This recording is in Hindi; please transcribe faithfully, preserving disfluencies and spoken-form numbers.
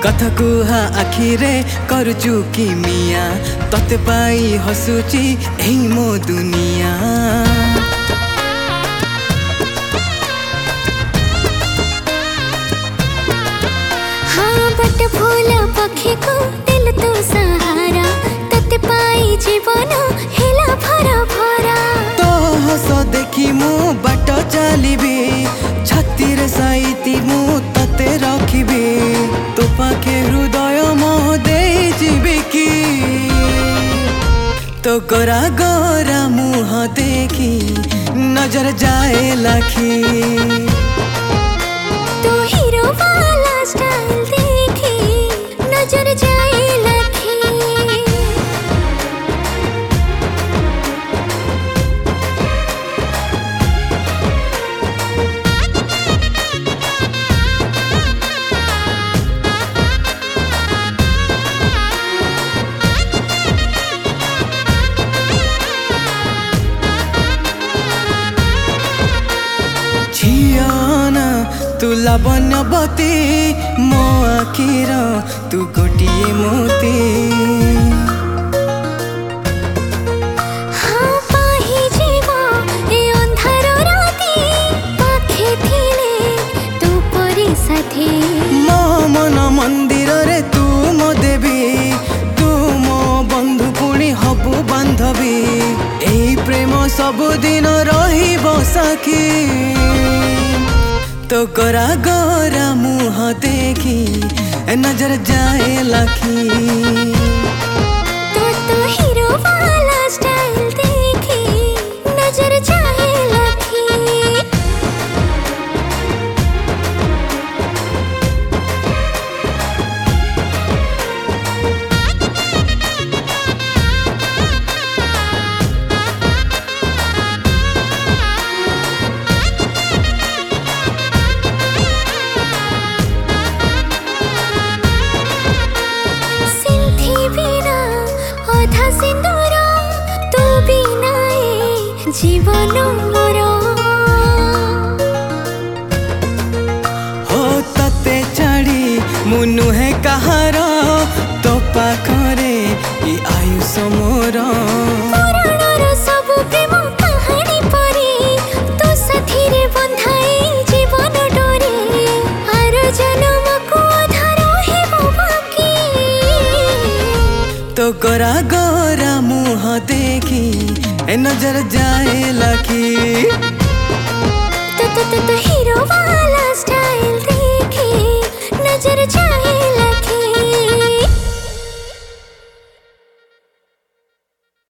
कथा कुहा आखिरे करुचु कि मिया तते पाई हसुची एही मो दुनिया। हाँ बट फूल पक्षी को दिल तू सहारा तते पाई जीवन हेला भरा भरा। तो हस देखी मु बाट चलिबी छाती रे साइती मु तते रखिबी तो पाखे हृदय मोह दे जीवी की। तो गोरा गोरा मुह देखी नजर जाए लाखी तो हीरो वाला स्टाइल देखी नजर जाए लाखी। तू लावण्यवती मो आखिर तू गोटिए मोती। हाँ पाही जीवा ए अंधार राती पाखे थिले तू परी साथी। मो मन मंदिर रे तू मो देवी तू मो बंधु पुणी हबु बांधवी एई प्रेम सबुदिन रहिबो साखी। तो गोरा गोरा मुह देखी नजर जाए लाखी तो तो हीरो वाला स्टाइल देखी नजर जाए लाखी। सिंदूर तू बिना ए जीवन मोर हो तते छाड़ी मु नुहे कहार तो पाखरे ई आयुष मोर। पुराणर सब प्रेम कहानी परी तो साथी रे बंधाई जीवन डोरे आर जन्म को आधार हेबो बाकी। तो गोरा गोरा मुह देखी नजर जाए लाखी तो तो तो हीरो वाला